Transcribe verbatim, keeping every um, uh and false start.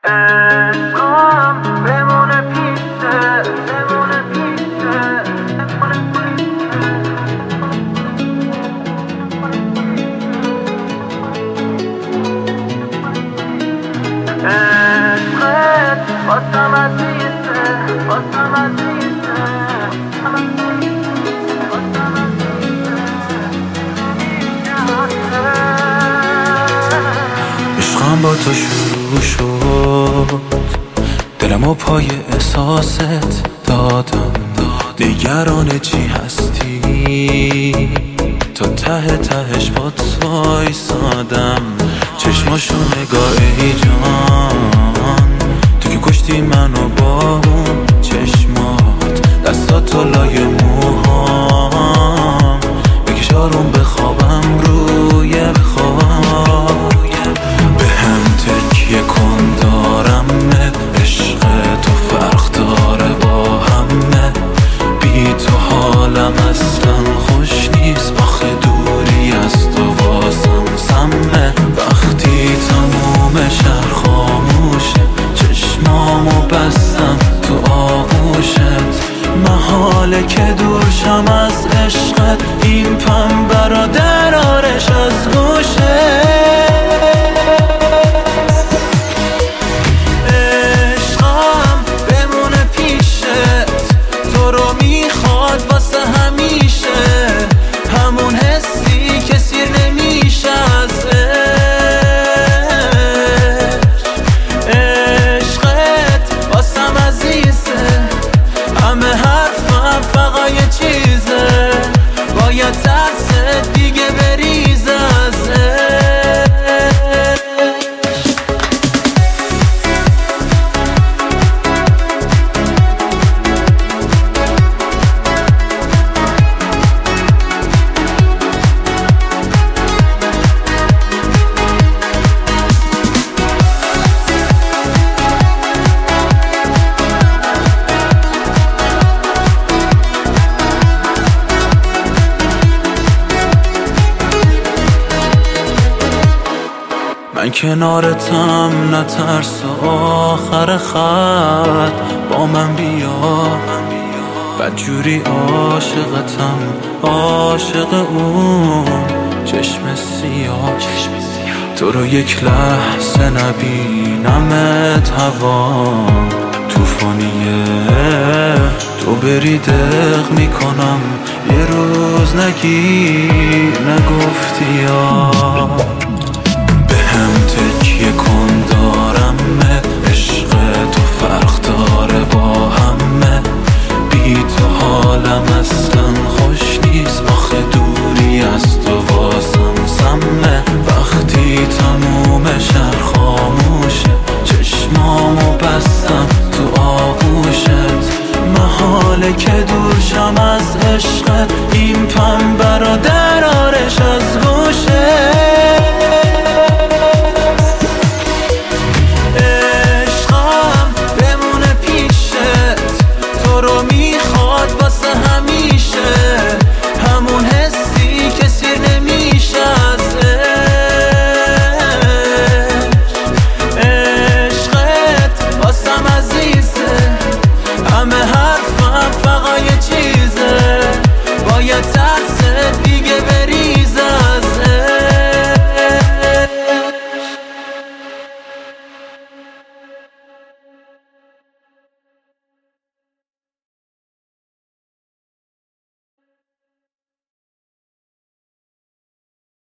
عشقم بمونه پیشه بمونه پیشه عشقت واسم عزیزه واسم عزیزه عشقم با تو شروع شد، دلمو پای احساست دادم. نگران چی هستی تا ته تهش بات وایسادم. چشماشو نگاه ای جان، تو که کشتی منو با اون چشمات. دستاتو لای موهام بکش آروم بخوابم روی خواب. به هم تکیه کن دارم عشق تو فرق داره با همه. بی تو حالم اصلا خوش نیست، آخه دوری از تو واسم سمه. وقتی تموم شهر خاموشه، چشمامو بستم تو آغوشت. محاله که دورشم از عشقت، این پنبه را در آرش از گوشه. عشقم بمونه پیشت، تو رو میخواد واسه همیشه. همون حسی که سیر نمیشه از عشق. عشقت واسم عزیزه، همه حرفم فقط یه چیزه. باید ترست دیگه بریزه از عشق. من کنارتم، نترس آخر خط با من بیا. بدجوری عاشقتم، عاشق اون چشم سیاه. تو رو یک لحظه نبینمت هوا توفانیه. تو بری دق میکنم، یه روز نگی نگفتی یا